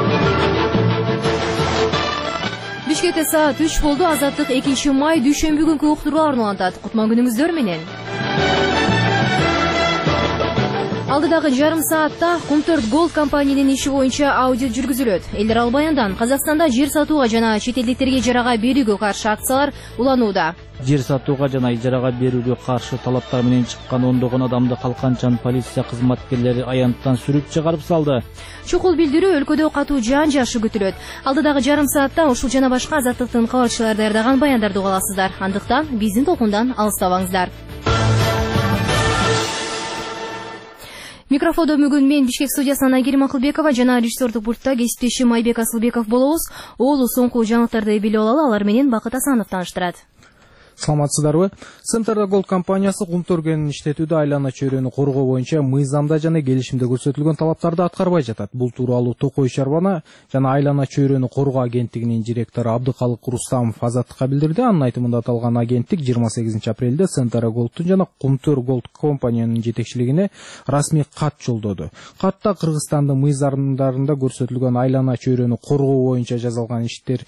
Бишкекте саат 3 болду. Азаттык 2 май дүйшөмбү күнкү уктурууларын улантат. Кутман күнүңүздөр менен. Алдыдагы жарым саатта Кумтөрт Голд компаниянын иши боюнча аудит жүргүзүлөт. Элдер Албаяндан Казакстанда жер сатууга жана чет элдиктерге ижарага берүүгө каршы акциялар уланууда. Жер сатууга жана ижарага берүүгө каршы талаптар менен чыккан ондогон адамды калканчан полиция кызматкерлери аянттан сүрүп чыгарып салды. Чукул билдирүү өлкөдө катуу жаан жашы күтүлөт. Алдыдагы жарым саатта ушул жана башка азаттыктын кабарчылары даярдаган баяндарды уга аласыздар. Андыктан биздин толкундан алыстабаңыздар. Микрофондо бүгүн мен Бишкек студиясынан Айгерим Акылбекова жана режиссердук пультта кесиптешим Айбек Асылбеков болобуз. Оолу соңку жаңылыктарды билип алалы, алар менен Бакыт Асанов тааныштырат. Саламатсыздарбы? Центрда Голд компаниясы Кумтөргөнүн иштетүүдө айлана чөйрөнү коргоо боюнча мыйзамда жана келишимде көрсөтүлгөн талаптарды аткарбай жатат. Бул тууралуу Токой Чарбана жана айлана чөйрөнү коргоо агенттигинин директору Абдыкалык Рустамов Азаттыкка билдирди. Анын айтымында аталган агенттик 28 апрелде Центрда Голдтун жана Кумтөр Голд компаниянын жетекчилигине расмий кат жолдоду. Катта Кыргызстандын мыйзамдарында көрсөтүлгөн айлана чөйрөнү коргоо боюнча жазылган иштер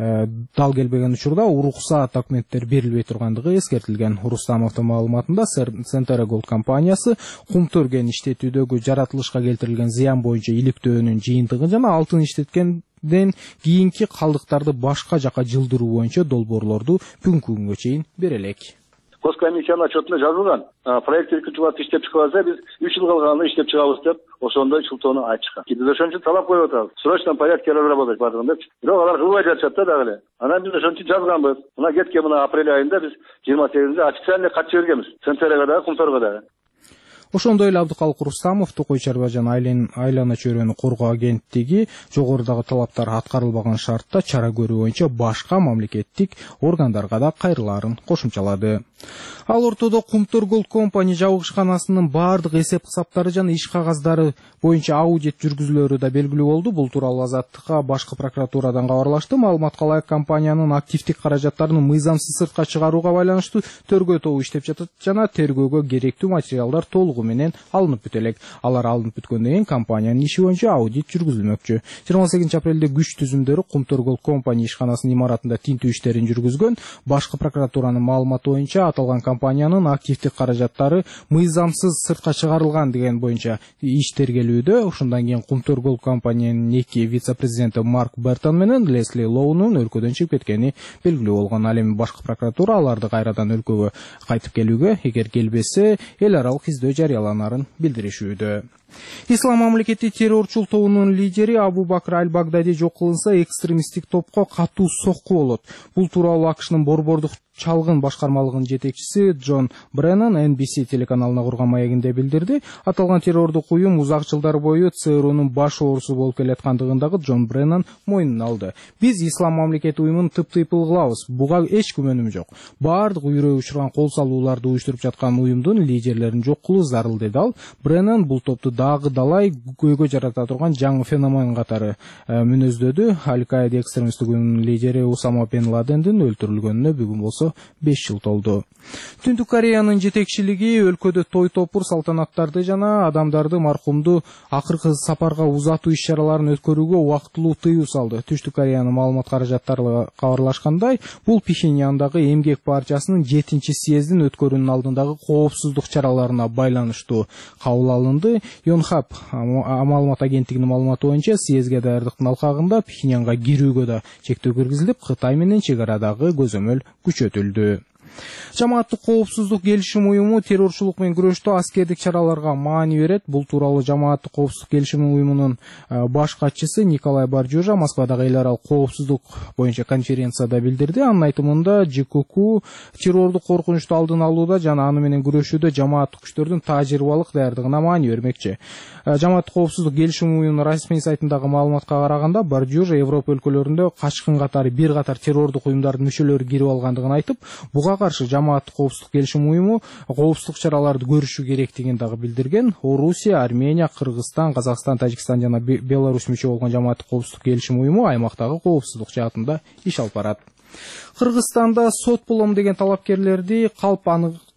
дал келбеген учурда уруксаат документтер берилбей тургандыгы эскертилген. Рустамовдун маалыматында Центрда Голд компаниясы Кумтөргөн иштетүүдөгү жаратылышка келтирилген зыян боюнча иликтөөнүн жыйынтыгын жана алтын иштеткенден кийинки калдыктарды башка жака жылдыруу боюнча долбоорлорду бүгүнкү күнгө чейин бере элек. Госкомиссиянын отчетунда жазылган. Проект 2 жылда иштеп чыгып алса, биз 3 жыл калганда иштеп чыгабыз деп ошондой шылтоону айтышкан. Биз ошон үчүн талап коюп атабыз. В срочном порядке разработать бардыгын депчи. Бирок алар кылбай жатышат да дагы эле. Анан биз ошон үчүн жазганбыз. Мына кеткен мына апрель айында биз 28-де официальный кат жибергенбиз. Центрга дагы, Кумтөргө дагы. Ошондой эле Абдыкалык Рустамов Токой Чарба жана айлана чөйрөнү коргоо агенттиги жогорудагы талаптар аткарылбаган шартта чара көрүү боюнча башка мамлекеттик органдарга да кайрылаарын кошумчалады. Ал ортодо Кумтөр Голд компания жабыгышканасынын бардык эсеп-кысаптары жана иш кагаздары боюнча аудит жүргүзүүлөрү да белгилүү болду. Бул тууралуу Азаттыкка башкы прокуратурадан кабарлашты. Маалыматка ылайык компаниянын активдик каражаттарын мыйзамсыз сыртка чыгарууга байланыштуу төргөө тобу иштеп жатат жана тергөөгө керектүү материалдар толугу менен алынып бүт элек. Алар алынып бүткөндөн кийин компаниянын иши боюнча аудит жүргүзүлмөкчү. 28 апрелде күч түзүмдөрү Кумтөр Голд компания ишканасынын имаратында тинтүү иштерин жүргүзгөн. Башкы прокуратуранын маалыматы боюнча аталган компаниянын активдик каражаттары мыйзамсыз сыртка чыгарылган деген боюнча иш тергелүүдө. Ошондон кийин Кумтөр Голд компаниянын 2 вице-президенти Марк Бертон менен Лесли Лоунун өлкөдөн чыгып кеткени белгилүү болгон. Ал эми башкы прокуратура аларды кайрадан өлкөгө кайтып келүүгө, эгер келбесе, эл аралык издөө жарыяланарын билдиришүүдө. Ислам мамлекети террорчул тобунун лидери Абу Бакр Аль-Багдади жок кылынса, экстремисттик топко катуу сокку болот. Бул тууралуу АКШнын борбордук чалгын башкармалыгынын жетекчиси Джон Бреннан NBC телеканалына курган маегинде билдирди. Аталган террордук уюм узак жылдар бою ЦРУнун баш оорусу болуп келаткандыгындагы Джон Бреннан мойнуна алды. Биз Ислам мамлекети уюмун тып-тыйпыл кылабыз. Буга эч күмөнүм жок. Бардык үйрөй учурган кол салууларды уюштуруп жаткан уюмдун лидерлерин жок кылуу зарыл, деди ал. Бреннан бул топту дагы далай көйгөй жарата турган жаңы феномен катары мүнөздөдү. Аль-Каида экстремисттик уюмунун лидери Усама бен Ладендин өлтүрүлгөнүнө бүгүн болсо 5 жыл толду. Түндүк Кореянын жетекчилиги өлкөдө той топур салтанаттарды жана адамдарды маркумду акыркы сапарга узатуу иш-чараларын өткөрүүгө убактылуу тыюу салды. Түштүк Кореянын маалымат каражаттары кабарлашкандай, бул Пхеньяндагы эмгек партиясынын 7-съездин өткөрүүнүн алдындагы коопсуздук чараларына байланыштуу кабыл алынды. Yonhap маалымат агенттигинин маалыматы боюнча, съездге даярдыктын алкагында Пхеньянга кирүүгө да чектөө киргизилип, Кытай менен чек арадагы көзөмөл күчөтүлдү. Жамааттык коопсуздук келишим уюму террорчулук менен күрөштө аскердик чараларга маани берет. Бул тууралуу Жамааттык коопсуздук келишим уюмунун баш катчысы Николай Баржужа Москвадагы эл аралык коопсуздук боюнча конференцияда билдирди. Анын айтымында ЖКК террордук коркунучту алдын алууда жана аны менен күрөшүүдө жамааттык күчтөрдүн тажрыйбалык даярдыгына маани бермекчи. Жамааттык коопсуздук келишим уюмунун расмий сайтындагы маалыматка караганда, Баржужа Европа өлкөлөрүндө качкын катары бир катар террордук уюмдардын мүчөлөрү кирип алгандыгын айтып, буга каршы Жамааттык коопсуздук келишим уюму коопсуздук чараларды көрүшү керектигин дагы билдирген. Орусия, Армения, Кыргызстан, Казакстан, Тажикстан жана Беларусь мүчө болгон Жамааттык коопсуздук келишим уюму аймактагы коопсуздук жаатында иш алып барат. Кыргызстанда сот болом деген талапкерлерди калп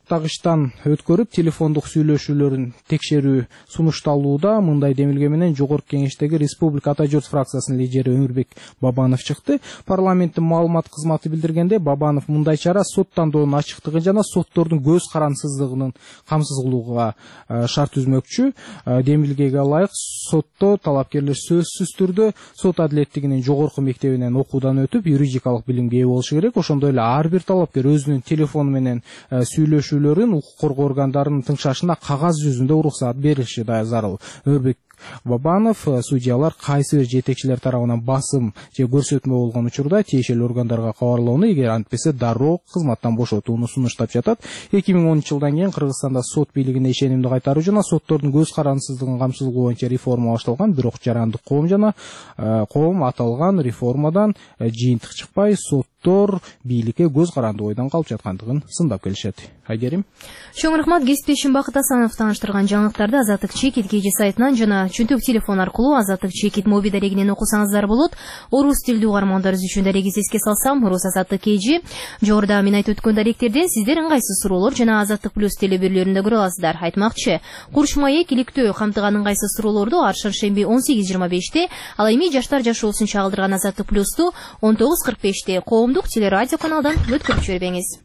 соттагычтан өткөрүп телефондук сүйлөшүүлөрүн текшерүү сунушталууда. Мындай демилге менен Жогорку Кеңештеги Республика Ата Журт фракциясынын лидери Өмүрбек Бабанов чыкты. Парламенттин маалымат кызматы билдиргенде, Бабанов мындай чара сот тандоонун ачыктыгын жана соттордун көз карансыздыгын камсыз кылууга шарт түзмөкчү. Демилгеге ылайык сотто талапкерлер сөзсүз түрдө сот адилеттигинин жогорку мектебинен окуудан өтүп, юридикалык билимге ээ болушу керек. Ошондой эле ар бир талапкер өзүнүн телефону менен сүйлөшүүлөрүн укук коргоо органдарынын тыңшашына кагаз жүзүндө уруксаат берилиши да зарыл. Өмүрбек Бабанов судьялар кайсы бир жетекчилер тарабынан басым же көрсөтмө болгон учурда тиешелүү органдарга кабарлоону, эгер антпесе дароо кызматтан бошотууну сунуштап жатат. 2010 жылдан кийин Кыргызстанда сот бийлигине ишенимди кайтаруу жана соттордун көз карансыздыгын камсыз кылуу боюнча реформа башталган. Бирок жарандык коом аталган реформадан жыйынтык чыкпай, соттор бийликке көз каранды ойдон калып жаткандыгын сындап келишет. Айгерим. Чоң рахмат. Кесиптешим Бакыт Асанов тааныштырган жаңылыктарды Азаттык Чекит KG сайтынан жана чөнтөк телефон аркылуу Азаттык Чекит моби дарегинен окусаңыздар болот. Орус тилдүү угармандарыбыз үчүн дарегиз эске салсам, Орус Азаттык KG. Жогоруда мен айтып өткөн даректерден сиздер ыңгайсыз суроолор жана Азаттык плюс телебирлөрүндө көрө аласыздар. Айтмакчы, Курч маек иликтөө камтыган ыңгайсыз суроолорду ар шаршемби 18:25-те, ал эми жаштар жашоосун чагылдырган Азаттык плюсту 19:45-те коомдук телерадио каналдан өткөрүп жибербеңиз.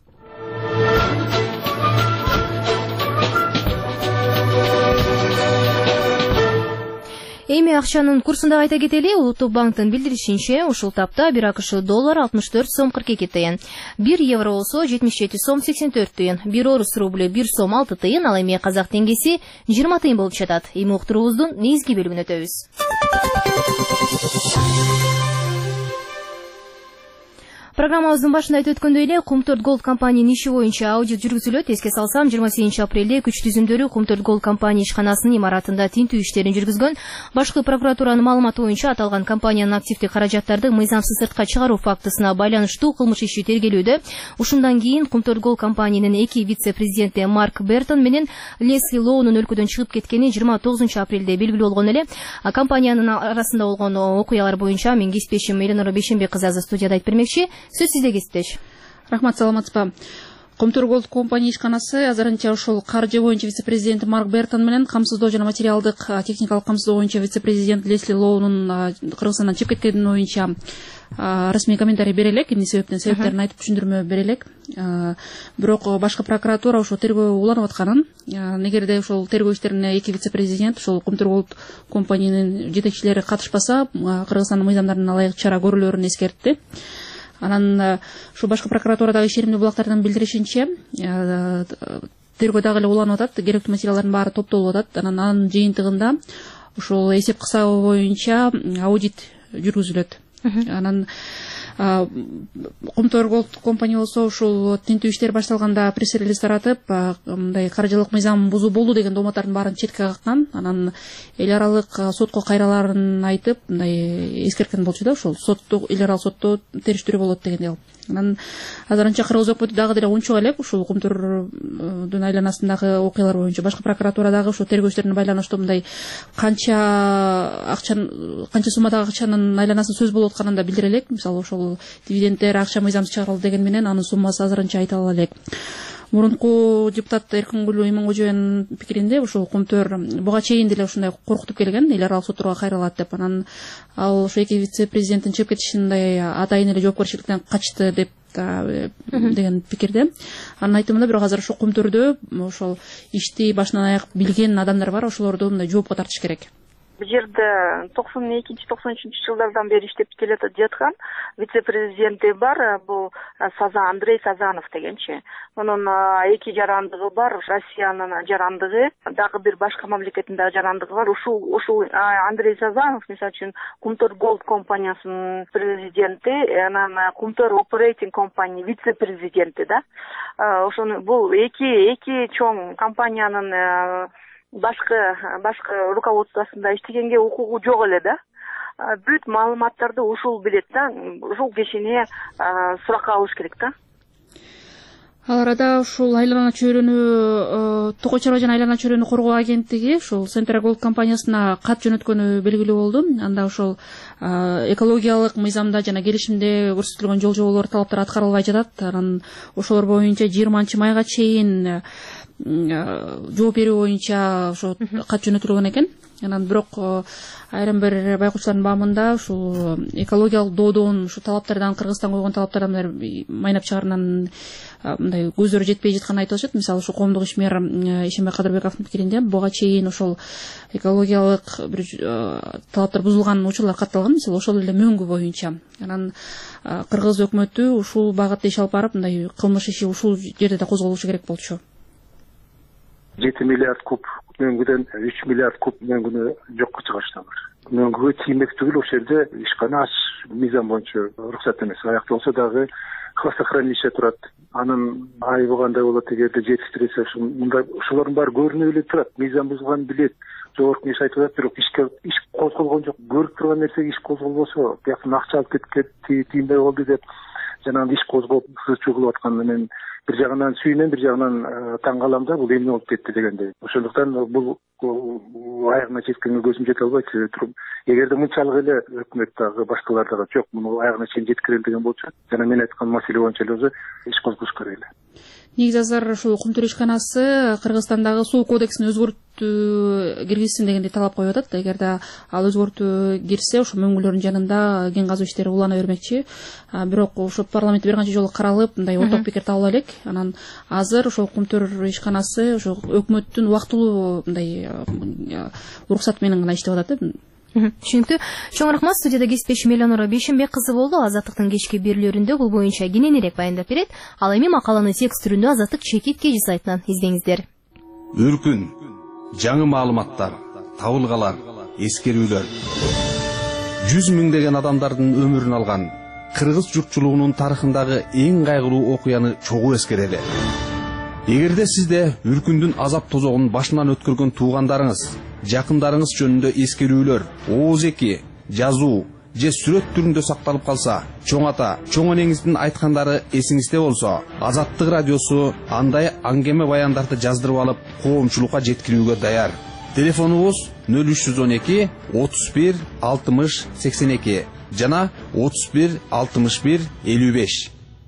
Эми акчанын курсунда айта кетели. Улуттук банктын билдиришинче, ушул тапта 1 АКШ доллар 64 сом 42 тыйын, 1 евро болсо 77 сом 84 тыйын, 1 орус рублю 1 сом 6 тыйын, ал эми казак теңгеси 20 тыйын болуп жатат. Эми уктуруубуздун негизги бөлүгүнө өтөбүз. Программабыздын башында айтып өткөндөй эле, Кумтөрт Голд компаниянын иши боюнча аудит жүргүзүлөт. Эске салсам, 28 апрелде күч түзүмдөрү Кумтөрт Голд компания ишканасынын имаратында тинтүү иштерин жүргүзгөн. Башкы прокуратуранын маалыматы боюнча аталган компаниянын активдик каражаттарды мыйзамсыз сыртка чыгаруу фактысына байланыштуу кылмыш иши тергелүүдө. Ушундан кийин Кумтөрт Голд компаниянын 2 вице-президенти Марк Бертон менен Лесли Лоунун өлкөдөн чыгып кеткени 29 апрелде белгилүү болгон эле. Компаниянын арасында болгон окуялар боюнча мен кесиптешим Эленора Бейшенбек кызы студияда айтып бермекчи. Сөз сизде, кесиптеш. Рахмат, саламатсызбы. Кумтөр Голд компания ишканасы азырынча ушул каржы боюнча вице-президенти Марк Бертон менен камсыздоо жана материалдык техникалык камсыздоо боюнча вице-президент Лесли Лоунун Кыргызстандан чыгып кеткени боюнча расмий комментарий бере элек, эмне себептерин айтып түшүндүрмө бере элек. Бирок башкы прокуратура ошол тергөө уланып атканын, эгерде ошол тергөө иштерине 2 вице-президент ошол Кумтөр Голд компаниянын жетекчилери катышпаса, Кыргызстандын мыйзамдарына ылайык чара көрүлөрүн эскертти. Анан ушу башкы прокуратурадагы ишенимдүү булактардан билдиришинче, тергөө дагы эле уланып атат, керектүү материалдардын баары топтолуп атат. Анын жыйынтыгында ушул эсеп кысабы боюнча аудит жүргүзүлөт. Анан Кумтөр Голд компания болсо ушул тинтүү иштер башталганда пресс-релиз таратып, мындай каржылык мыйзам бузуу болду деген дооматтардын баарын четке каккан. Анан эл аралык сотко кайраларын айтып, мындай эскерткен болчу да, ушул сотто, эл аралык сотто териштирүү болот дегендей. Анан азырынча кыргыз өкмөтү дагы деле унчук элек ушул Кумтөрдүн айланасындагы окуялар боюнча башкы прокуратурадагы ушул тергөө иштерине байланыштуу мындай канча суммадагы акчанын айланасын сөз болуп атканын да билдире элек. Мисалы ошол дивидендтер акча мыйзамсыз чыгарылды деген менен анын суммасы азырынча айта ала элек. Мурунку депутат Эркингүл Имангожоянын пикиринде ушул Кумтөр буга чейин деле ушундай коркутуп келген, эл аралык сотторго кайрылат деп. Анан ал ошо 2 вице-президенттин чыгып кетишин атайын эле жоопкерчиликтен качты деп деген пикирде. Анын айтымында бирок азыр ошо Кумтөрдө ошол ишти башынан аяк билген адамдар бар, ошолорду мындай жоопко тартыш керек. Бул жерде 92-93 жылдардан бери иштеп жаткан вице-президенти бар, бул Андрей Сазанов дегенчи. Анын 2 жарандыгы бар, Россиянын жарандыгы, дагы бир башка мамлекеттин дагы жарандыгы бар. Ушул Андрей Сазанов, мисалы үчүн, Кумтөр Голд компаниясынын президенти, анан Кумтөр Оперейтинг компания вице-президенти да. Ошону бул эки чоң компаниянын башкы руководствосунда иштегенге укугу жок эле да. Бүт маалыматтарды ушул билет да, ушул кишине суракка алыш керек да. Ал арада ушул айлана чөйрөнү Токой чарба жана айлана чөйрөнү коргоо агенттиги ушул Центр Голд компаниясына кат жөнөткөнү белгилүү болду. Анда ушул экологиялык мыйзамда жана келишимде көрсөтүлгөн жол жоболор талаптары аткарылбай жатат. Анан ошолор боюнча 20 майга чейин жооп берүү боюнча ошо кат жөнөтүлгөн экен. Анан бирок айрым бир байкоочулардын баамында ушул экологиялык доодон ушу талаптардан, Кыргызстан койгон талаптардан майнап чыгаргандан мындай көздөрү жетпей жатканын айтып атышат. Мисалы ушу коомдук ишмер Ишенбек Кадырбековдун пикиринде буга чейин ошол экологиялык бир талаптар бузулган учурлар катталган, мисалы ошол эле мөңгү боюнча. Анан Кыргыз өкмөтү ушул багытта иш алып барып, мындай кылмыш иши ушул жерде да козголушу керек болчу. 7 миллиард куб мөңгүдөн 3 миллиард куб мөңгүнү жокко чыгарышталар. Мөңгүгө тиймек түгүл, ошол жерде ишкана мыйзам боюнча уруксат эмес. Аякта болсо дагы хвостохранилище турат. Анын айыбыгандай болот эгерде жетиштирилсе, ушулардын баары көрүнүп эле турат. Мыйзам бузулганын билет. Жогорку кеңеш айтып атат, бирок иш козголгон жок. Көрүп турган нерсеге иш козголбосо, бияктан акча алып кеткен, тиймдей болду деп жанагы иш козголуп чөгүлүп атканы менен бир жагынан сүйүнөм, бир жагынан таң калам да, бул эмне болуп кетти дегендей. Ошондуктан бул аягына жеткенге көзүм жете албайт. Эгерде мынчалык эле өкмөт дагы башкалар дагы жок, муну аягына чейин жеткирели деген болчу, жана мен айткан маселе боюнча эле иш козгош керек эле. Негизи азыр ушул Кумтур ишканасы Кыргызстандагы суу кодексине өзгөртүү киргизсин дегендей талап коюп атат. Эгерде ал өзгөртүү кирсе, ошо мөңгүлөрдүн жанында кен казуу иштери улана бермекчи. Бирок ошо парламентте бир канча жолу каралып, мындай орток пикир табыла элек. Анан азыр ошо Кумтур ишканасы ошо өкмөттүн убактылуу мындай уруксат менен гана иштеп атат. Түшүнүктүү. Чоң рахмат. Студияда кесиптешим Элеонора Бейшенбек кызы болду. Азаттыктын кечки берүүлөрүндө бул боюнча кененирээк баяндап берет. Ал эми макаланы текст түрүндө Азаттык чекитке сайтынан издеңиздер. Үркүн, жаңы маалыматтар, табылгалар, эскерүүлөр. 100 миңдеген адамдардын өмүрүн алган Кыргыз журтчулугунун тарыхындагы эң кайгылуу окуяны чогуу эскерели. Эгерде сизде үркүндүн азап тозогун башынан өткөргөн туугандарыңыз, жакындарыңыз жөнүндө эскерүүлөр, ооз-эки, жазуу же сүрөт түрүндө сакталып калса, чоң ата, чоң энеңиздин айткандары эсиңизде болсо, Азаттык радиосу андай аңгеме баяндарды жаздырып алып, коомчулукка жеткирүүгө даяр. Телефонубуз 0312 31 60 82 жана 31 61 55.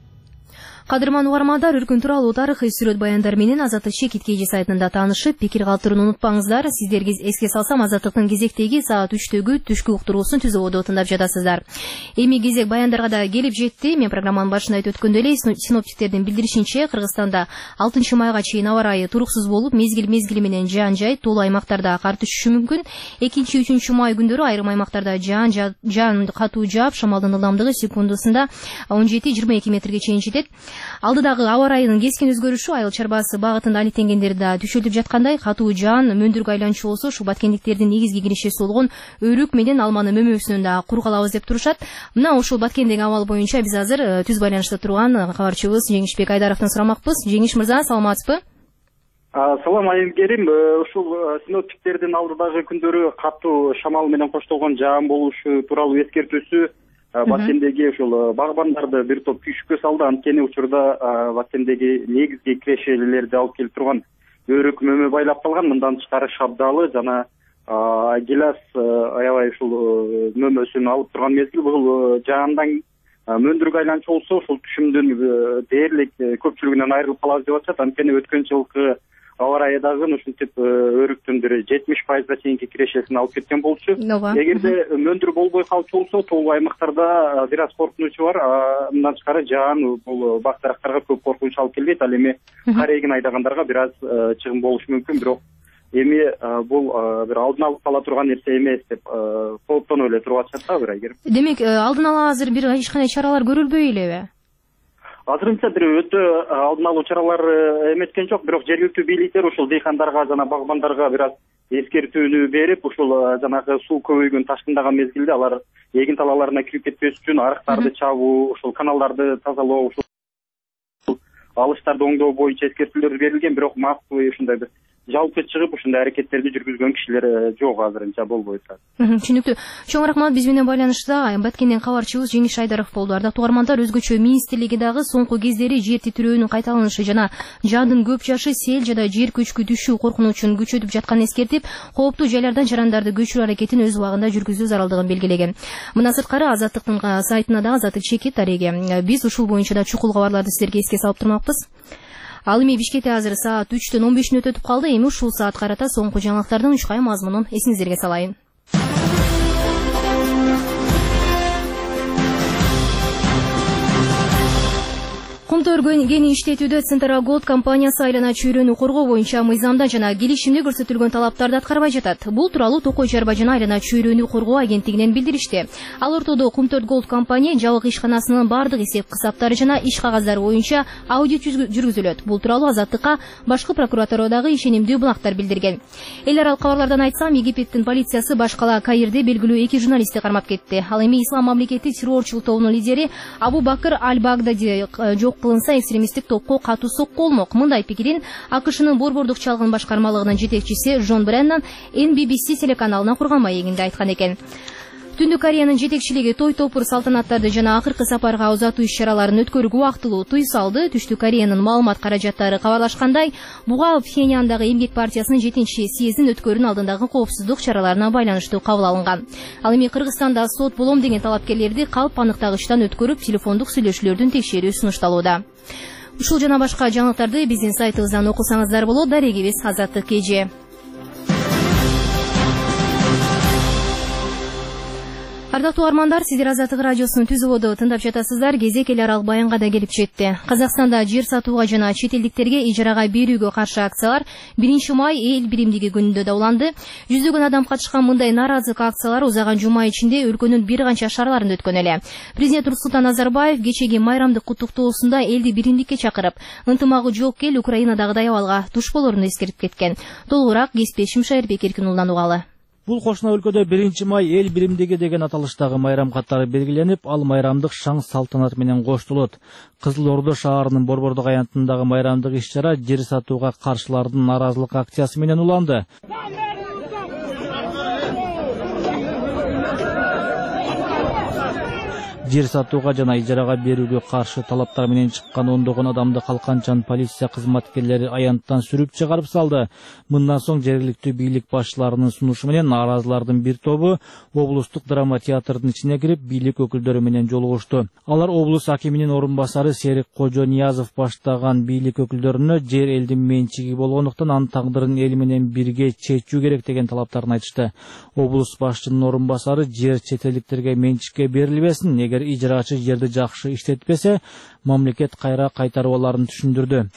Кадырман угармандар, үркүн тууралуу тарыхый сүрөт баяндар менен Азаттык чекитке сайтында таанышып, пикир калтырууну унутпаңыздар. Сиздерге эске салсам, Азаттыктын кезектеги саат 3-төгү түшкү уктуруусун түзүп оду тыңдап жатасыздар. Эми кезек баяндарга да келип жетти. Мен программанын башында айтып өткөндөй эле, синоптиктердин билдиришинче, Кыргызстанда 6 майга чейин аба ырайы туруксуз болуп, мезгил менен жаан-жай тоолуу аймактарда кар түшүшү мүмкүн. 2-3 май күндөрү айрым аймактарда жаан катуу жаап, шамалдын ылдамдыгы секундасында 17-22 метрге чейин жетет. Алдыдагы аба ырайынын кескен өзгөрүшү айыл чарбасы багытында алектенгендерди да түшөлтүп жаткандай, катуу жаан мөндүргө айланчу болсо, ушу баткендиктердин негизги киришеси болгон өрүк менен алманы мөмөсүнөн да кур калабыз деп турушат. Мына ушул Баткендеги абал боюнча биз азыр түз байланышта турган кабарчыбыз Жеңишбек Айдаровдон сурамакпыз. Жеңиш мырза, саламатсызбы? Салам айылгерим. Ушул синоптиктердин алдыдагы күндөрү катуу шамал менен коштолгон жаан болушу тууралуу эскертүүсү Баткендеги ушул багбандарды бир топ күйшүккө салды. Анткени учурда Баткендеги негизги кирешелерди алып келип турган өрүк мөмө байлап калган. Мындан тышкары шабдалы жана гилас аябай ушул мөмөсүн алып турган мезгил. Бул жаандан мөндүргө айланчу болсо, ушул түшүмдүн дээрлик көпчүлүгүнөн айрылып калабыз деп атышат. Анткени өткөн жылкы аба ырайы дагы ушинтип өрүктүн 70%-га чейинки кирешесин алып кеткен болчу. Эгерде мөндүр болбой калчу болсо, тоолуу аймактарда бир аз коркунучу бар. Мындан тышкары жаан бул бак дарактарга көп коркунуч алып келбейт. Ал эми кар эгин айдагандарга бир аз чыгым болушу мүмкүн, бирок эми бул бир алдын алып кала турган нерсе эмес деп кооптонуп эле туруп атышат да, бир айгер. Демек, алдын ала азыр бир эч кандай чаралар көрүлбөй элеби? Азырынча бир өтө алдын алуу чаралар эметкен жок, бирок жергиликтүү бийликтер ушул дыйкандарга жана багбандарга бир аз эскертүүнү берип, ушул жанагы суу көбөйгөн ташкындаган мезгилде алар эгин талааларына кирип кетпеш үчүн арыктарды чабуу, ушул каналдарды тазалоо, ушул алыштарды оңдоо боюнча эскертүүлөр берилген, бирок массовый ушундай бир жалпы чыгып ушундай аракеттерди жүргүзгөн кишилер жок азырынча болбой атат. Түшүнүктүү. Чоң рахмат. Биз менен байланышта Баткенден кабарчыбыз Жеңиш Айдаров болду. Ардактуу угармандар, өзгөчө министрлиги дагы соңку кездери жер титирөөнүн кайталанышы жана жаандын көп жашы сел жада жер көчкү түшүү коркунучун күчөтүп жатканын эскертип, кооптуу жайлардан жарандарды көчүрүү аракетин өз убагында жүргүзүү зарылдыгын белгилеген. Мына сырткары Азаттыктын сайтына да Азаттык чекит дареги. Биз ушул боюнча да чукул кабарларды силерге эске салып турмакпыз. Ал эми Бишкекте азыр саат 3:15 өтүп калды. Эми ушул саат карата соңку жаңылыктардын учкай мазмунун эсиңиздерге салайын. Кумтөр кенин иштетүүдө Центра Голд компаниясы айлана чөйрөнү коргоо боюнча мыйзамда жана келишимде көрсөтүлгөн талаптарды аткарбай жатат. Бул тууралуу Токой Чарба жана айлана чөйрөнү коргоо агенттигинен билдиришти. Ал ортодо Кумтөр Голд компания жабык ишканасынын бардык эсеп-кысаптары жана иш кагаздары боюнча аудит жүргүзүлөт. Бул тууралуу Азаттыкка башкы прокуратурадагы ишенимдүү булактар билдирген. Эл аралык кабарлардан айтсам, Египеттин полициясы баш кала Каирде белгилүү 2 журналистти кармап кетти. Ал эми Ислам мамлекети террорчул тобунун лидери Абу Бакыр Аль-Багдади жок кылынса экстремисттик топко катуу сокку болмок. Мындай пикирин АКШнын борбордук чалгын башкармалыгынын жетекчиси Джон Бреннан NBBC телеканалына курган маегинде айткан экен. Түндүк Кореянын жетекчилиги той топур салтанаттарды жана акыркы сапарга узатуу иш-чараларын өткөрүүгө убактылуу тыюу салды. Түштүк Кореянын маалымат каражаттары кабарлашкандай, буга Пхеньяндагы Эмгек партиясынын 7-съездин өткөрүүнүн алдындагы коопсуздук чараларына байланыштуу кабыл алынган. Ал эми Кыргызстанда сот болом деген талапкерлерди калп аныктагычтан өткөрүп, телефондук сүйлөшүүлөрдүн текшерүү сунушталууда. Ушул жана башка жаңылыктарды биздин сайтыбыздан окусаңыздар болот. Дарегибиз Азаттык KG. Ардактуу армандар, сиздер Азаттык радиосунун түзүүбүдө тыңдап жатасыздар. Кезек эл аралык баянга да келип жетти. Казакстанда жер сатууга жана чет элдиктерге ижарага берүүгө каршы акциялар 1 май эл биримдиги күнүндө да уланды. Жүздөгөн адам катышкан мындай нааразылык акциялары узаган жума ичинде өлкөнүн бир канча шаарларында өткөн эле. Президент Нурсултан Назарбаев кечеги майрамдык куттуктоосунда элди биримдикке чакырып, ынтымагы жок эл Украинадагыдай абалга туш болоруну эскертип кеткен. Толугураак Кеспешим Шайырбек Эркин уулунан угалы. Бул кошуна өлкөдө 1 май эл биримдиги деген аталыштагы майрам катары белгиленип, ал майрамдык шаң салтанат менен коштулот. Кызыл Ордо шаарынын борбордук аянтындагы майрамдык иш-чара жер сатууга каршылардын нааразылык акциясы менен уланды. Жер сатууга жана ижарага берүүгө каршы талаптар менен чыккан ондогон адамды калканчан полиция кызматкерлери аянттан сүрүп чыгарып салды. Мындан соң жергиликтүү бийлик башчыларынын сунушу менен нааразылардын бир тобу облустук драма театрдын ичине кирип, бийлик өкүлдөрү менен жолугушту. Алар облус акиминин орун басары Серик Кожониязов баштаган бийлик өкүлдөрүнө жер элдин менчиги болгондуктан анын тагдырын эл менен бирге чечүү керек деген талаптарын айтышты. Облус башчынын орун басары жер чет элдиктерге менчикке берилбесин, эгер ижарачы жерди жакшы иштетпесе, мамлекет кайра кайтарып аларын түшүндүрдү.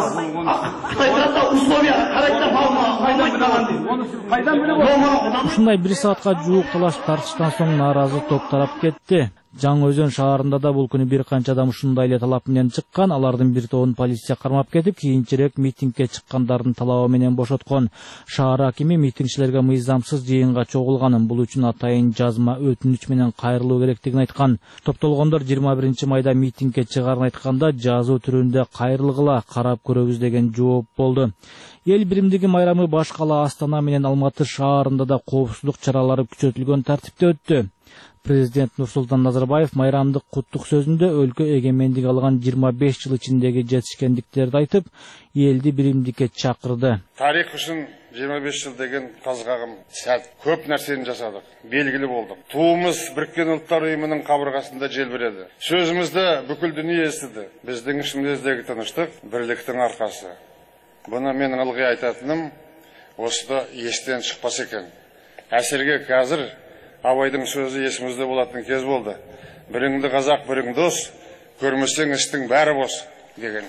Ушундай 1 саатка жуук талаш тартыштан соң нааразы топ тарап кетти. Жаңы Өзөн шаарында да бул күнү бир канча адам ушундай эле талап менен чыккан. Алардын бир тобун полиция кармап кетип, кийинчерээк митингге чыккандардын талабы менен бошоткон. Шаар акими митингчилерге мыйзамсыз жыйынга чогулганын, бул үчүн атайын жазма өтүнүч менен кайрылуу керектигин айткан. Топтолгондор 21 майда митингге чыгарын айтканда, жазуу түрүндө кайрылгыла, карап көрөбүз деген жооп болду. Эл биримдиги майрамы баш кала Астана менен Алматы шаарында да коопсуздук чаралары күчөтүлгөн тартипте өттү. Президент Нурсултан Назарбаев майрамдык куттук сөзүндө өлкө эгемендик алган 25 жыл ичиндеги жетишкендиктерди айтып, элди биримдикке чакырды. Тарих үчүн 25 жыл деген тазгагым сәт. Көп нерсени жасадык, белгили болдук. Туумуз Бириккен Улуттар уюмунун кабыргасында желбиреди. Сөзүмүздө бүкүл дүйнө эстиди. Биздин ичимиздеги тынычтык бирликтин аркасы. Буну менин ылгый айтатыным осуда эстен чыкпаса экен. Әсерге қазір Абайдың сөзі есімізде болатын кез болды. Біріңді қазақ, бірің дос, көрмесең істің бәрі бос деген.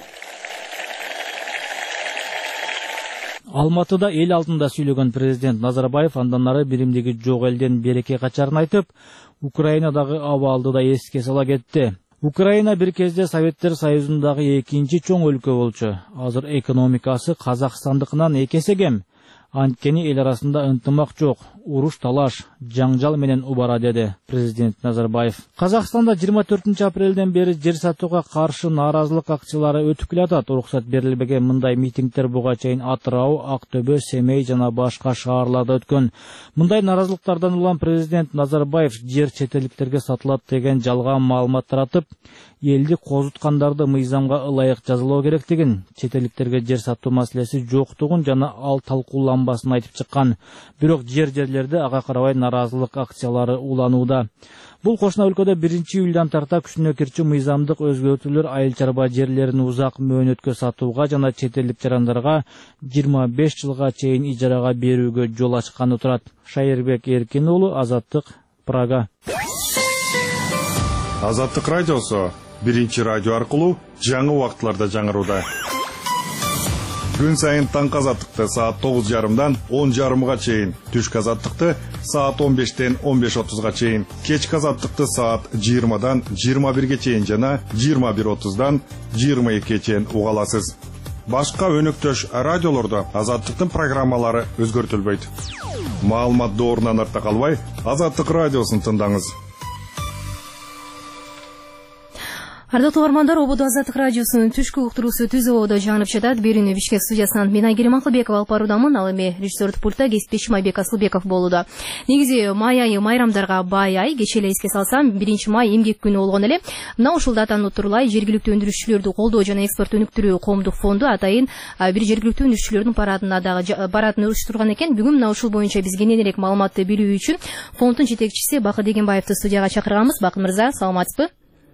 Алматыда ел алдында сүйлөгөн президент Назарбаев андан ары биримдиги жок элден береке качарын айтып, Украинадагы абалды да эске сала кетти. Украина бир кезде Советтер Союзундагы экинчи чоң өлкө болчу. Азыр экономикасы Казакстандыкынан 2 эсе кем. Анткени эл арасында ынтымак жок, уруш талаш, жаңжал менен убара, деди президент Назарбаев. Казакстанда 24 апрелден бери жер сатууга каршы нааразылык акциялары өтүп келатат. Уруксат берилбеген мындай митингдер буга чейин Атырау, Актөбө, Семей жана башка шаарларда өткөн. Мындай нааразылыктардан улам президент Назарбаев жер чет элдиктерге сатылат деген жалган маалымат таратып, элди козуткандарды мыйзамга ылайык жазалоо керектигин, чет элдиктерге жер сатуу маселеси жоктугун жана ал талкууланбасын айтып чыккан. Бирок жерлерде ага карабай нааразылык акциялары уланууда. Бул кошуна өлкөдө 1-июлдан тарта күчүнө кирчү мыйзамдык өзгөртүүлөр айыл чарба жерлерин узак мөөнөткө сатууга жана чет элдик жарандарга 25 жылга чейин ижарага берүүгө жол ачканы турат. Шайырбек Эркин уулу, Азаттык, Прага. Азаттык радиосу биринчи радио аркылуу жаңы убактыларда жаңырууда. Күн сайын таңкы азаттыкты саат 9:30-дан 10:30-га чейин, түшкү азаттыкты саат 15-тен 15:30-га чейин, кечки азаттыкты саат 20-дан 21-ге чейин жана 21:30-дан 22-ге чейин уга аласыз. Башка өнөктөш радиолордо азаттыктын программалары өзгөртүлбөйт. Маалымат доорунан артта калбай, Азаттык радиосун тыңдаңыз. Ардактуу угармандар, Ободо Азаттык радиосунун түшкү уктуруусу Түз Ободо жаңырып жатат. Берүүнү Бишкек студиясынан мен Айгерим Акылбеков алып баруудамын. Ал эми режиссердик пультта кесиптешим Айбек Асылбеков болууда. Негизи май айы майрамдарга бай ай. Кечээ эле эске салсам, 1-май эмгек күнү болгон эле. Мына ушул датаны утурлай жергиликтүү өндүрүшчүлөрдү колдоо жана экспорт өнүктүрүү коомдук фонду атайын бир жергиликтүү өндүрүшчүлөрдүн парадына дагы парадын уюштурган экен. Бүгүн мына ушул боюнча биз кененирээк маалыматты билүү үчүн фонддун жетекчиси Бакыт Дегенбаевди студияга чакырганбыз. Бакыт мырза, саламатсызбы?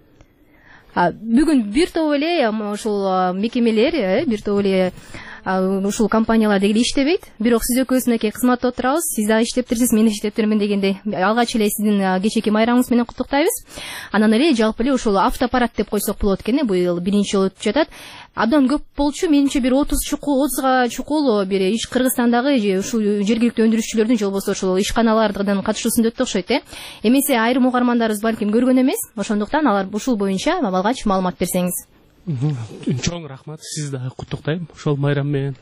Бүгүн бир топ эле ушул мекемелер, бир топ эле ушул компаниялар дегеле иштебейт. Бирок сиз экөөсүнөкей кызматта отурабыз. Сиз дагы иштептирсиз, мен иштептирмин дегендей. Алгач эле сиздин кечээки майрамыңыз менен куттуктайбыз. Анан эле жалпы эле ушул автопарад деп койсок болот экен. Быйыл 1-жолу өтүп жатат. Абдан көп болчу, менимче бир 30-30га чукул бир иш Кыргызстандагы ушул жергиликтүү өндүрүшчүлөрдүн же болбосо ушул ишканалардын катышуусунда өттү окшойт. Эмесе айрым угармандарыбыз балким көргөн эмес. Ошондуктан алар ушул боюнча алгач маалымат берсеңиз. Чоң рахмат, сиз дагы куттуктайм ошол майрам менен.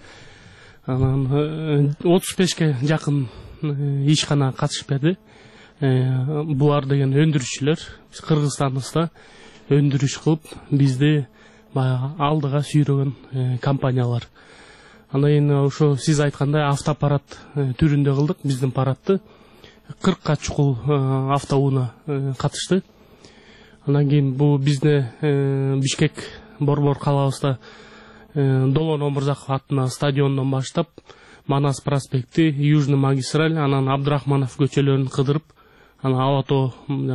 Анан 35ке жакын ишкана катышып берди. Булар деген өндүрүшчүлөр Кыргызстандыбызда өндүрүш кылып, бизди алдыга сүйрөгөн компаниялар. Анан ошо сиз айткандай автопарад түрүндө кылдык биздин парадты. 40ка чукул автоунаа катышты. Анан кийин бул бизде Бишкек Борбор калабызда Долон Омурзаков аттына стадиондон баштап, Манас проспекти, Южный магистраль, анан Абдрахманов көчөлөрүн кыдырып, анан Алато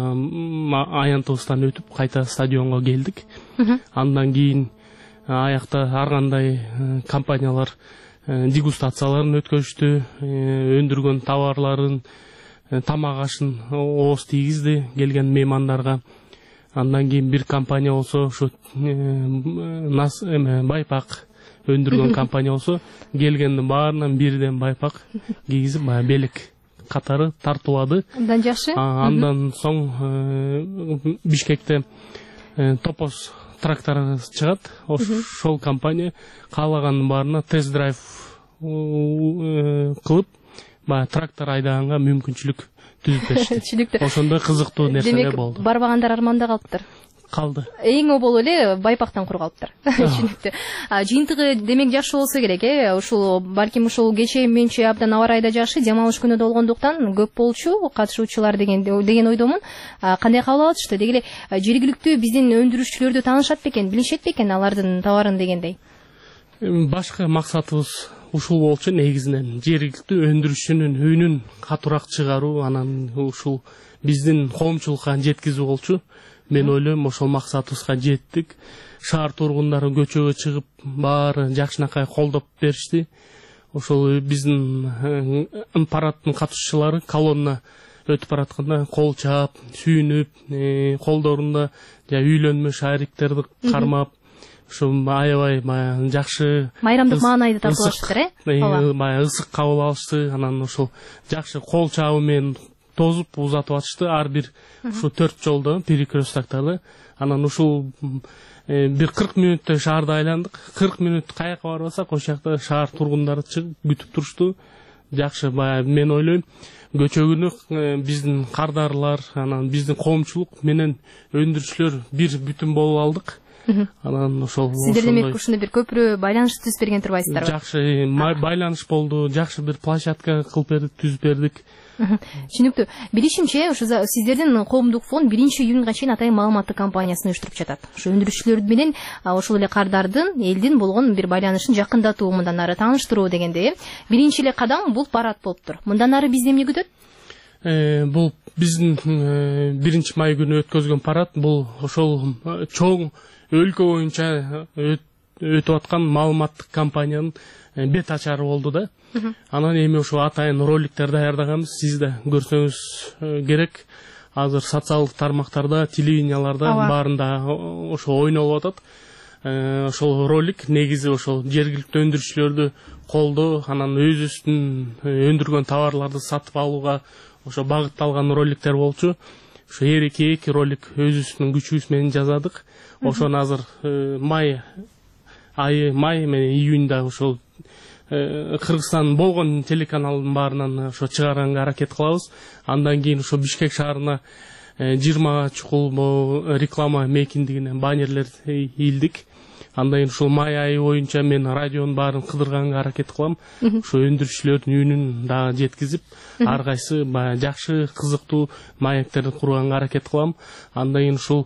аянтыбыздан өтүп кайта стадионго келдик. Андан кийин аякта ар кандай компаниялар дегустацияларын өткөрүштү, өндүргөн товарларын, тамак ашын ооз тийгизди келген меймандарга. Андан кийин бир компания болсо, ошо байпак өндүргөн компания болсо, келгендин баарынан бирден байпак кийгизип, белек катары тартуулады. Андан жакшы. Андан соң Бишкекте Топоз трактор чыгат. Ошол компания каалагандын баарына тест-драйв кылып, трактор айдаганга мүмкүнчүлүк түзүп беришти. Ошондой кызыктуу нерселер болду. Демек, барбагандар арманда калыптыр. Калды. Эң обол эле байпактан кур калыптыр. Түшүнүктүү. Жыйынтыгы демек жакшы болсо керек, ушул балким ушул кечээ менче абдан аба ырайда жакшы, демалыш күнү болгондуктан көп болчу катышуучулар деген ойдомун. Кандай кабыл алышты? Дегеле жергиликтүү биздин өндүрүшчүлөрдү таанышат бекен, билишет бекен алардын товарын дегендей? Башка максатыбыз ушул болчу, негизинен жергиликтүү өндүрүшчүнүн үнүн катуураак чыгаруу, анан ушул биздин коомчулукка жеткизүү болчу. Мен ойлойм, ошол максатыбызга жеттик. Шаар тургундары көчөгө чыгып, баары жакшынакай колдоп беришти. Ошол биздин парадтын катышчылары колонна өтүп баратканда кол чаап, сүйүнүп, колдорунда үйлөнмө шариктерди кармап, ошо аябай жакшы майрамдык маанайды тартуулаштыр, ысык кабыл алышты. Анан ошол жакшы кол чабуу менен тозуп узатып атышты ар бир ушу 4 жолдо перекресттактарды. Анан ушул бир 40 мүнөттө шаарды айландык. 40 мүнөт каяка барбасак, ошол жакта шаар тургундары чыгып күтүп турушту. жакшы. Баягы мен ойлойм көчөгүнү биздин кардарлар, анан биздин коомчулук менен өндүрүүчүлөр бир бүтүн болуп алдык. Анан ошол сиздер демек ушундай бир көпүрө байланыш түзүп берген турбайсыздарбы? Жакшы байланыш болду, жакшы бир площадка кылып бердик, түзүп бердик. Түшүнүктүү. Билишимче, ушу сиздердин коомдук фонд 1-июнга чейин атайын маалыматтык кампаниясын уюштуруп жатат. Ушу өндүрүүчүлөр менен ошол эле кардардын элдин болгон бир байланышын жакындатуу, мындан ары тааныштыруу дегенде, биринчи эле кадам бул парад болуптур. Мындан ары бизди эмне күтөт? Бул биздин 1 май күнү өткөзгөн парад, бул ошол чоң өлкө боюнча өтүп аткан маалыматтык кампаниянын бет ачары болду да. Анан эми ошо атайын роликтер даярдаганбыз. Сиз да көрсөңүз керек. Азыр социалдык тармактарда, телевиденияларда баарында ошо ойнолуп атат. Ошол ролик негизи ошол жергиликтүү өндүрүүчүлөрдү колдоо, анан өзүбүздүн өндүргөн товарларды сатып алууга ошо багытталган роликтер болчу. Ошо эки ролик өзүбүздүн күчүбүз менен жазадык. Ошону азыр май менен июнда ошол Кыргызстан болгон телеканалдын баарынан ошо чыгарганга аракет кылабыз. Андан кийин ошо Бишкек шаарына 20 чукул реклама мейкиндигине баннерлер ийилдик. Андан кийин ушул май айы боюнча мен радионун баарын кыдырганга аракет кылам. Ошо өндүрүүчүлөрдүн үнүн дагы жеткизип, ар кайсы баягы жакшы, кызыктуу маектерди курганга аракет кылам. Андан кийин ушул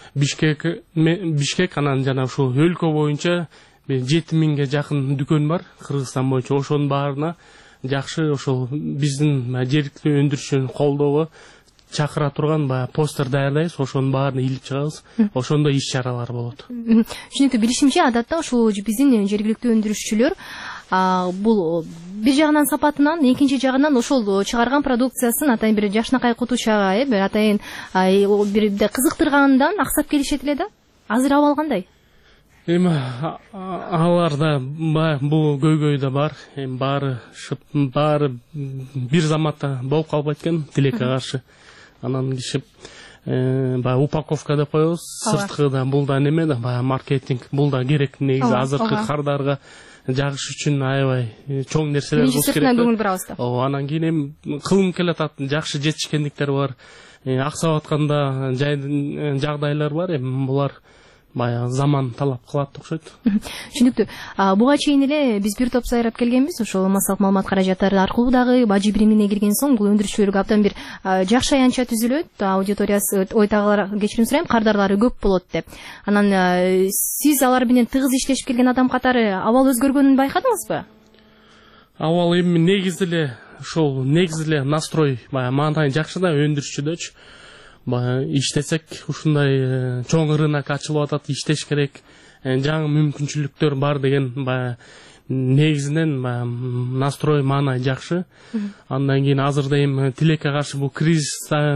Бишкек анан жана ушул өлкө боюнча 7000ге жакын дүкөн бар Кыргызстан боюнча. Ошонун баарына жакшы ошол биздин жергиликтүү өндүрүүчүнү колдоого чакыра турган баягы постер даярдайбыз. Ошонун баарына илип чыгабыз. Ошондо иш чаралар болот. Түшүнүктүү. Билишимче, адатта ушул биздин жергиликтүү өндүрүүчүлөр бул бир жагынан сапатынан, экинчи жагынан ошол чыгарган продукциясын атайын бир жашынакай кутучага, бир атайын бир кызыктыргандан аксап келишет эле да. Азыр абал кандай? Эми аларда бул көйгөй бар. Эми баары бир заматта болуп калбайт экен, тилекке каршы. Анан киши баягы упаковка деп коебуз. Сырткы да бул да неме да, баягы маркетинг, бул да керек негизи азыркы кардарга жагыш үчүн аябай чоң нерселер болуш керек. Көңүл бурабыз да. Анан кийин эми кылым келатат, жакшы жетишкендиктер бар. Аксап атканда жагдайлар бар. Эми булар баягы заман талап кылат окшойт. Түшүнүктүү. Буга чейин эле биз бир топ сайрап келгенбиз. Ошол массалык маалымат каражаттары аркылуу дагы бажы биримине кирген соң бул өндүрүүчүлөргө абдан бир жакшы аянтча түзүлөт. Аудиториясы ойтагылар, кечирим сурайм, кардарлары көп болот деп. Анан сиз алар менен тыгыз иштешип келген адам катары абал өзгөргөнүн байкадыңызбы? Абал эми негизи эле настрой баягы маанайы жакшы да, өндүрүүчүдөчү. Иштесек ушундай чоң рынок ачылып атат, иштеш керек, жаңы мүмкүнчүлүктөр бар деген негизинен настрой маанай жакшы. Андан кийин азырда эми тилекке каршы бул кризис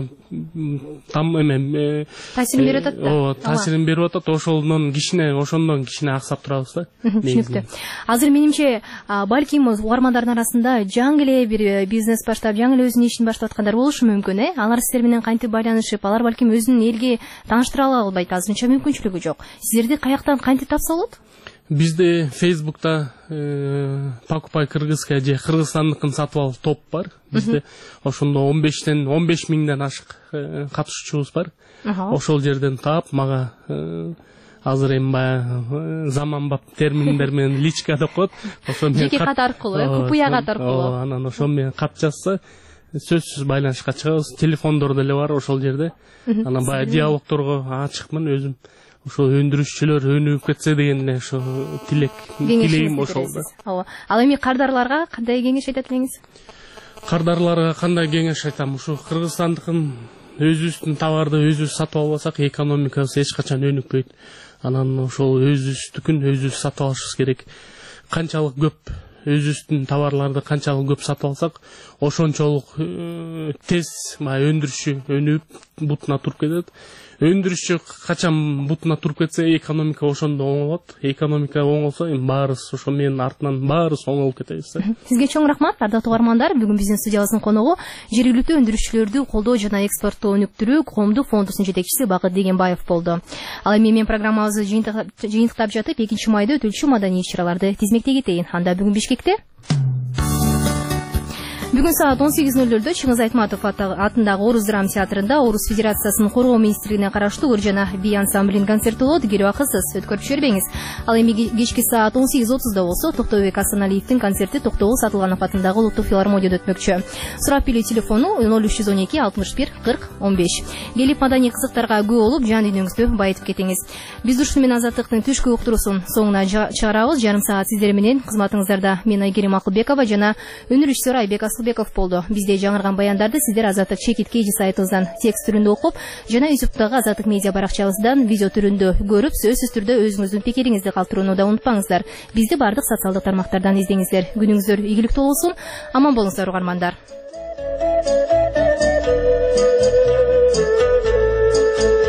таасирин берип атат да. Таасирин берип атат. Ошондон кичине аксап турабыз да. Түшүнүктүү. Азыр менимче балким угармандардын арасында жаңы эле бир бизнес баштап, жаңы эле өзүнүн ишин баштап аткандар болушу мүмкүн, Алар сиздер менен кантип байланышып, алар балким өзүн элге тааныштыра албайт, азырынча мүмкүнчүлүгү жок. Сиздерди каяктан кантип тапса болот? Бизде Фейсбукта Покупай Кыргызская же Кыргызстандыкын сатып ал топ бар. Бизде ошондо 15 миңден ашык катышуучубуз бар. Ошол жерден таап, мага азыр эми баягы заманбап терминдер менен личка деп коет. Ошо менен жеке кат аркылуу, купуя кат аркылуу. Анан ошо менен кат жазса, сөзсүз байланышка чыгабыз. Телефондор деле бар ошол жерде. Анан баягы диалогторго ачыкмын өзүм. Ошо өндүрүүчүлөр өнүгүп кетсе деген эле ошо тилейм ошол да. Ал эми кардарларга кандай кеңеш айтат элеңиз? Кардарларга кандай кеңеш айтам? Ушу Кыргызстандыкын өзүбүздүн товарды өзүбүз сатып албасак, экономикабыз эч качан өнүкпөйт. Анан ошол өзүбүздүкүн өзүбүз сатып алышыбыз керек. Канчалык көп өзүбүздүн товарларды канчалык көп сатып алсак, ошончолук тез өндүрүшү өнүгүп бутуна туруп кетет. Өндүрүшчү качан бутуна туруп кетсе, экономика ошондо оңолот. Экономика оңолсо, баарыбыз ошо менин артынан баарыбыз оңолуп кетебиз. Сизге чоң рахмат, ардактуу угармандар. Бүгүн биздин студиябыздын коногу жергиликтүү өндүрүүчүлөрдү колдоо жана экспорттоо өнүктүрүү коомдук фондусунун жетекчиси Багыт Дегенбаев болду. Ал эми мен программабызды жыйынтыктап жатып, 2 майда өтүлчү маданий иш-чараларды тизмектей кетейин. Анда бүгүн Бишкекте Бүгүн саат 18:00 Чыңгыз Айтматов атындагы Орус драма театрында Орус Федерациясынын коргоо министрлигине караштуу өр жана би ансамблинин концерти болот. Кирип акысыз, өткөрүп жибербеңиз. Ал эми кечки саат 18:30 болсо Токтобек Асаналиевдин концерти Токтогул Сатылганов атындагы Улуттук филармонияда өтмөкчү. Сурап билүү телефону 0312 61 40 15. Келип маданий кызыктарга күбө болуп, жан дүйнөңүздү байытып кетиңиз. Биз ушуну менен Азаттыктын түшкү уктуруусун соңуна чыгарабыз. Жарым саат сиздер менен кызматыңыздарда мен Айгерим Акылбекова жана өнөр режиссер Айбек Асылбеков болду. Бизде жаңырган баяндарды сиздер Азаттык чекит кейжи сайтыбыздан текст түрүндө окуп жана YouTube'дагы Азаттык медиа баракчабыздан видео түрүндө көрүп, сөзсүз түрдө өзүңүздүн пикириңизди калтырууну да унутпаңыздар. Бизди бардык социалдык тармактардан издеңиздер. Күнүңүздөр ийгиликтүү болсун. Аман болуңуздар угармандар.